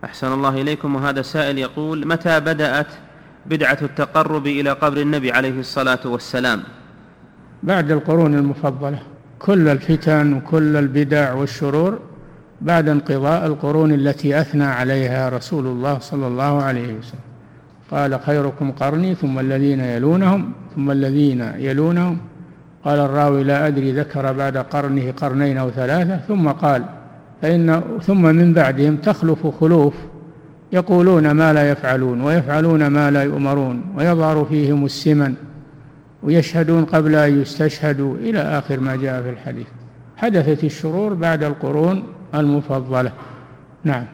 أحسن الله إليكم. وهذا سائل يقول: متى بدأت بدعة التقرب إلى قبر النبي عليه الصلاة والسلام؟ بعد القرون المفضلة. كل الفتن وكل البدع والشرور بعد انقضاء القرون التي أثنى عليها رسول الله صلى الله عليه وسلم. قال: خيركم قرني ثم الذين يلونهم ثم الذين يلونهم. قال الراوي: لا أدري ذكر بعد قرنه قرنين أو ثلاثة، ثم قال: ثم من بعدهم تخلف خلوف يقولون ما لا يفعلون ويفعلون ما لا يؤمرون ويظهر فيهم السمن ويشهدون قبل أن يستشهدوا إلى آخر ما جاء في الحديث. حدثت الشرور بعد القرون المفضلة. نعم.